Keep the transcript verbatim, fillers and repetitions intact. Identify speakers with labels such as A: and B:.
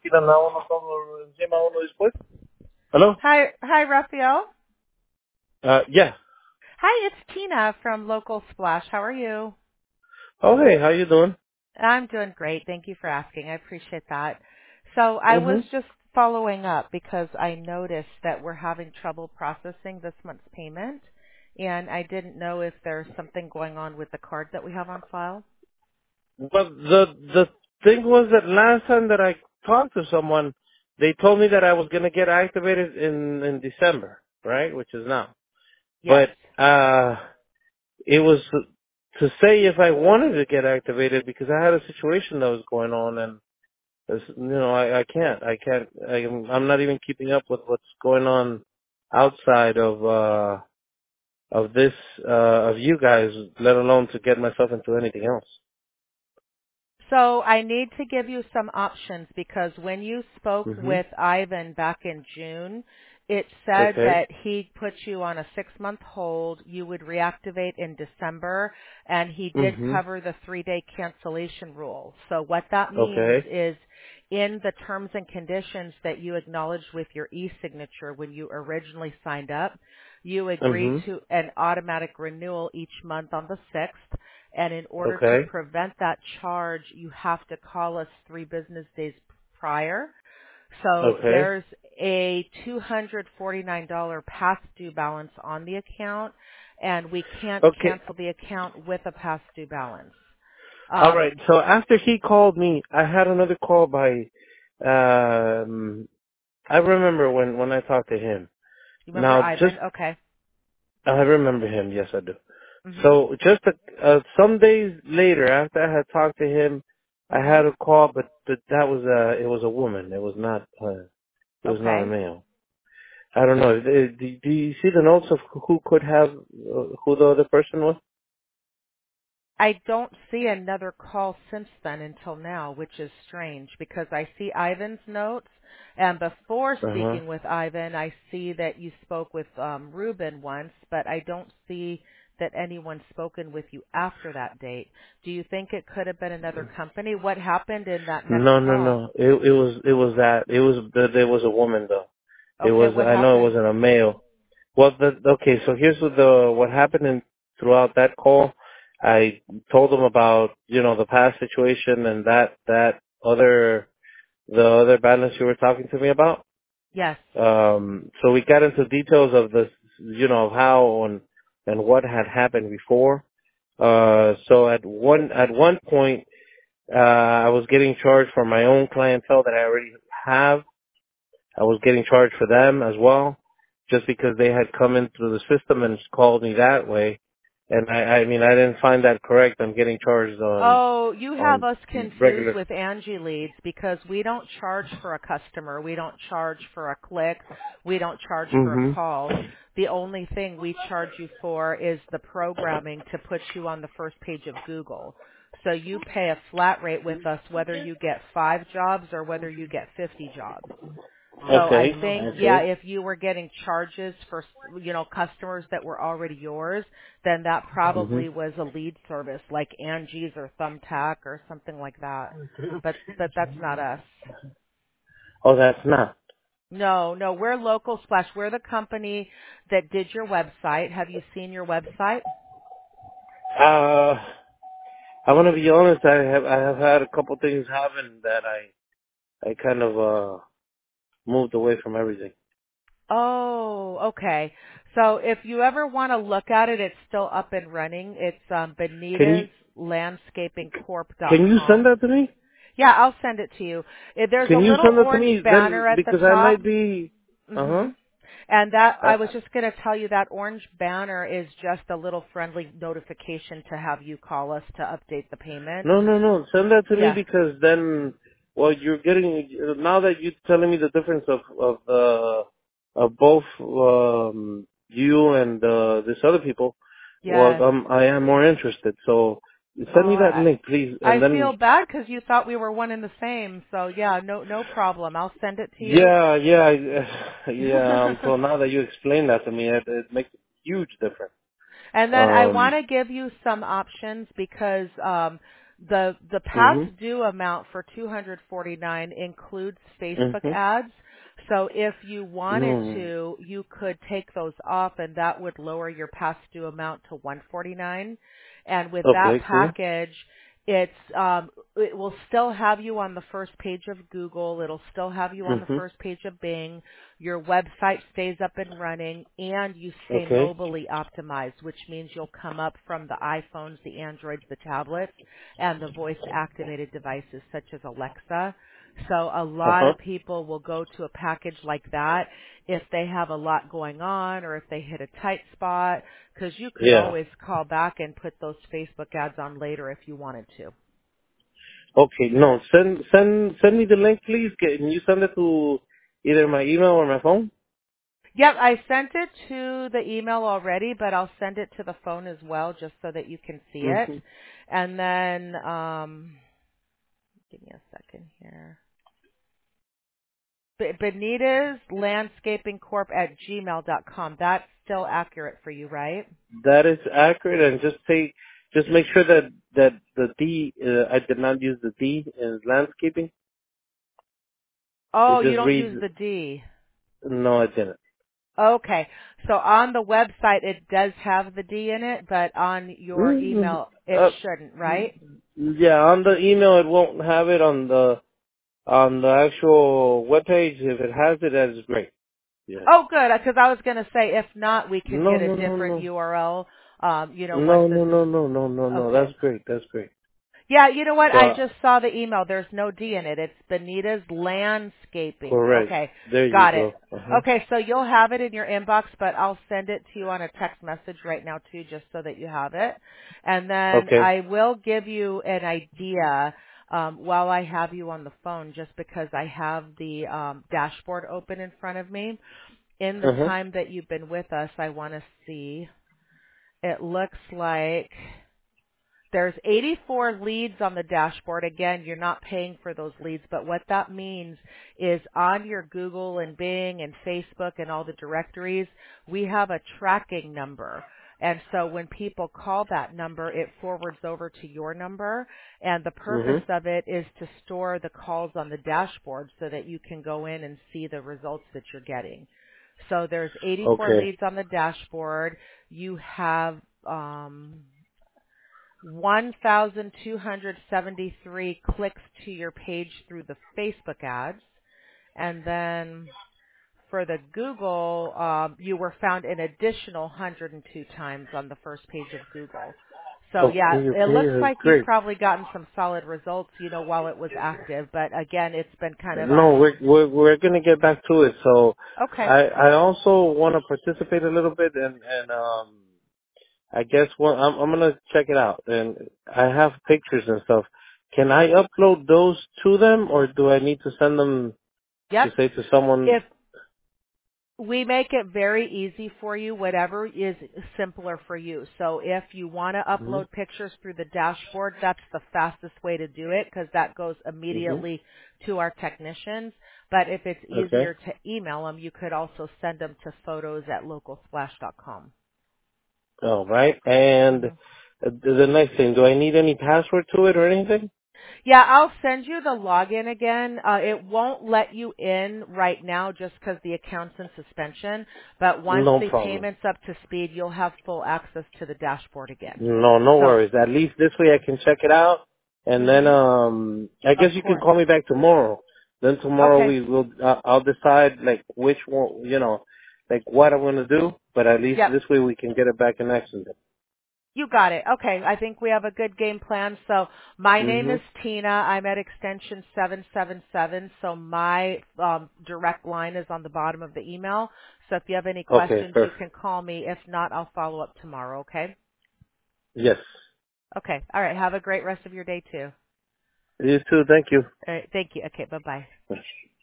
A: alquilan a uno todo encima a uno después. Hello?
B: Hi, hi, Raphael.
A: Uh, yeah.
B: Hi, it's Tina from Local Splash. How are you?
A: Oh, hey, how you doing?
B: I'm doing great. Thank you for asking. I appreciate that. So I was
A: Mm-hmm.
B: just following up because I noticed that we're having trouble processing this month's payment, and I didn't know if there's something going on with the card that we have on file.
A: But the the thing was that last time that I talked to someone, they told me that I was gonna get activated in in December, right? Which is now.
B: Yes.
A: But uh, it was to say if I wanted to get activated because I had a situation that was going on, and it's, you know I, I can't, I can't, I, I'm not even keeping up with what's going on outside of uh of this uh of you guys, let alone to get myself into anything else.
B: So I need to give you some options because when you spoke
A: Mhm.
B: with Ivan back in June, it said
A: Okay.
B: that he put you on a six-month hold. You would reactivate in December, and he did
A: Mhm.
B: cover the three-day cancellation rule. So what that means
A: Okay.
B: is in the terms and conditions that you acknowledged with your e-signature when you originally signed up, you agreed
A: Mhm.
B: to an automatic renewal each month on the sixth. And in order to
A: Okay.
B: prevent that charge, you have to call us three business days prior. So
A: Okay.
B: there's a two hundred forty-nine dollars past due balance on the account, and we can't
A: Okay.
B: cancel the account with a past due balance.
A: All
B: Um,
A: right. So after he called me, I had another call by. Um, I remember when when I talked to him.
B: you remember
A: Now, just
B: Ivan? Okay.
A: I remember him. Yes, I do.
B: hmm
A: So just a, uh, some days later, after I had talked to him, I
B: hmm
A: had a call, but th- that was a it was a woman. It was not uh, it was not a
B: Okay.
A: male. I don't know. Do, do do you see the notes of who could have uh, who the other person was?
B: I don't see another call since then until now, which is strange because I see Ivan's notes, and before
A: Uh huh.
B: speaking with Ivan, I see that you spoke with um, Ruben once, but I don't see that anyone's spoken with you after that date. Do you think it could have been another company? What happened in that next
A: No, no,
B: call?
A: no. It it was it was that it was th- there was a woman though. It
B: Okay,
A: was
B: what
A: I know it
B: happened?
A: wasn't a male. Well, the, okay. So here's what the what happened in, throughout that call. I told them about you know the past situation and that that other the other balance you were talking to me about.
B: Yes.
A: Um, so we got into details of the you know how and and what had happened before. Uh, so at one at one point uh, I was getting charged for my own clientele that I already have. I was getting charged for them as well, just because they had come in through the system and called me that way. And I, I mean, I didn't find that correct. I'm getting charged on,
B: Oh, you have
A: on
B: us confused
A: regular.
B: with Angie Leads because we don't charge for a customer. We don't charge for a click. We don't charge for a
A: hmm
B: call. The only thing we charge you for is the programming to put you on the first page of Google. So you pay a flat rate with us whether you get five jobs or whether you get fifty jobs. So I
A: Okay.
B: think, yeah,
A: Okay.
B: if you were getting charges for, you know, customers that were already yours, then that
A: hmm
B: probably was a lead service like Angie's or Thumbtack or something like that. But, but that's not us.
A: Oh, that's not.
B: No, no, we're Local Splash. We're the company that did your website. Have you seen your website?
A: Uh, I want to be honest. I have, I have had a couple things happen that I, I kind of, uh, moved away from everything.
B: Oh, okay. So if you ever want to look at it, it's still up and running. It's um,
A: Can you,
B: Benitez Landscaping Corp dot
A: can you send
B: com.
A: that to me?
B: Yeah, I'll send it to you. Eh, There's a
A: Can you
B: little
A: send that to
B: orange
A: me then?
B: banner at the
A: Because I
B: top.
A: might be, uh
B: Mhm. And that
A: huh.
B: I was just going to tell you that orange banner is just a little friendly notification to have you call us to update the payment.
A: No, no, no. Send that to me
B: Yeah.
A: because then, well, you're getting now that you're telling me the difference of of uh, of both um, you and uh, this other people. Well,
B: Yes.
A: um, I am more interested. So
B: Oh,
A: send me that
B: I
A: link, please, and
B: I feel
A: then
B: bad cuz you thought we were one and the same. So, yeah, no no problem. I'll send it to you.
A: yeah, yeah, I- yeah. Um, so now that you explain that to me, it, it makes a huge difference.
B: And then I want
A: Um,
B: to give you some options because um, The the past
A: Mhm.
B: due amount for two hundred forty-nine includes Facebook
A: Mhm.
B: ads. So if you wanted
A: Mm.
B: to, you could take those off and that would lower your past due amount to one forty-nine. And with that
A: Okay. Cool.
B: package, it's um it will still have you on the first page of Google, it'll still have you on the
A: Mhm.
B: first page of Bing, your website stays up and running, and you stay
A: Okay.
B: mobily optimized, which means you'll come up from the iPhones, the Androids, the tablets, and the voice activated devices such as Alexa. So a
A: Uh
B: lot
A: huh.
B: of people will go to a package like that if they have a lot going on or if they hit a tight spot, because you could
A: Yeah.
B: always call back and put those Facebook ads on later if you wanted to.
A: Okay. No. Send send send me the link, please. Can you send it to either my email or my phone?
B: Yep, I sent it to the email already, but I'll send it to the phone as well just so that you can see it.
A: Mhm.
B: And then, um, give me a second here. B- Benitez Landscaping Corp at gmail dot com. That's still accurate for you, right?
A: That is accurate, and just take just make sure that that the D uh, I did not use the D in landscaping. It
B: Oh, you
A: just
B: don't
A: reads.
B: use the D.
A: No, I didn't.
B: Okay. So on the website it does have the D in it, but on your
A: Mm,
B: email it
A: uh,
B: shouldn't, right?
A: yeah, on the email it won't have it. On the on the actual webpage, if it has it, that is great. Yeah.
B: Oh, good, because I was going to say if not, we can
A: No,
B: get a
A: no, no,
B: different
A: no.
B: U R L, um, you know, once
A: No,
B: this
A: no,
B: is
A: no, no, no, no, no.
B: okay.
A: That's great. That's great.
B: Yeah, you know what?
A: So,
B: I
A: uh,
B: just saw the email. There's no D in it. It's Benita's Landscaping.
A: correct.
B: Okay,
A: There you
B: got it.
A: go. Uh huh.
B: Okay, so you'll have it in your inbox, but I'll send it to you on a text message right now too, just so that you have it. And then
A: Okay.
B: I will give you an idea um, while I have you on the phone, just because I have the um, dashboard open in front of me. In the
A: Uh huh.
B: time that you've been with us, I want to see. It looks like there's eighty-four leads on the dashboard. Again, you're not paying for those leads, but what that means is on your Google and Bing and Facebook and all the directories, we have a tracking number. And so when people call that number, it forwards over to your number. And the purpose
A: Mhm.
B: of it is to store the calls on the dashboard so that you can go in and see the results that you're getting. So there's eighty-four
A: Okay.
B: leads on the dashboard. You have, um, one thousand two hundred seventy-three clicks to your page through the Facebook ads. And then for the Google, um, you were found an additional one hundred two times on the first page of Google. So
A: Okay.
B: yeah, it
A: Okay.
B: looks
A: That's
B: like you've
A: great.
B: probably gotten some solid results, you know, while it was active. But again, it's been kind of
A: No,
B: on.
A: we're we're we're gonna get back to it. So,
B: Okay.
A: I I also want to participate a little bit, and and um, I guess what I'm I'm gonna check it out, and I have pictures and stuff. Can I upload those to them, or do I need to send them to
B: Yep.
A: say to someone?
B: If we make it very easy for you, whatever is simpler for you. So if you want to
A: Mhm.
B: upload pictures through the dashboard, that's the fastest way to do it because that goes
A: Mhm.
B: immediately to our technicians. But if it's
A: Okay.
B: easier to email them, you could also send them to photos at local splash dot com.
A: All right. And uh, the next thing, do I need any password to it or anything?
B: Yeah, I'll send you the login again. Uh, it won't let you in right now just because the account's in suspension. But once
A: No
B: the
A: problem.
B: payment's up to speed, you'll have full access to the dashboard again.
A: No, no
B: So,
A: worries. At least this way I can check it out, and then
B: hmm
A: um, I
B: of
A: guess you can
B: course.
A: call me back tomorrow. Then tomorrow
B: Okay.
A: we will. Uh, I'll decide like which one, you know, like what I'm gonna do. But at least
B: Yep.
A: this way we can get it back in action.
B: You got it. Okay. I think we have a good game plan. So my name is
A: Mhm.
B: Tina. I'm at extension seven seven seven. So my um, direct line is on the bottom of the email. So if you have any
A: Okay.
B: questions, you
A: Perfect.
B: can call me. If not, I'll follow up tomorrow. Okay.
A: Yes.
B: Okay. All right. Have a great rest of your day too.
A: You too. Thank you.
B: All right. Thank you. Okay. Bye bye.